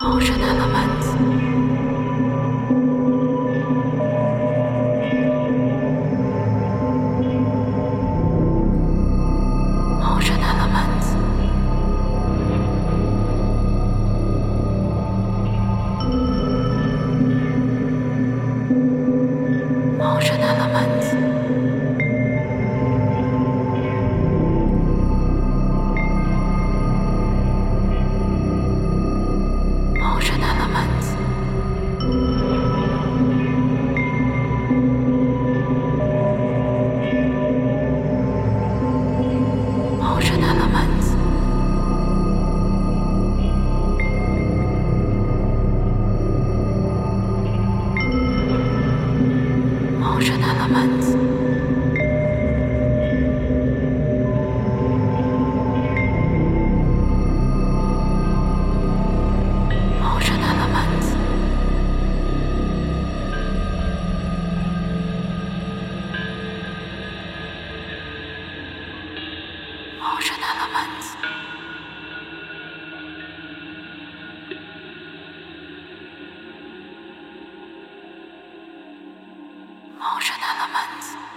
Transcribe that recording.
Ocean elements. Ocean elements. Ocean elements. Ocean elements. Ocean elements. Ocean elements. Ocean elements. Ocean elements. Ocean elements.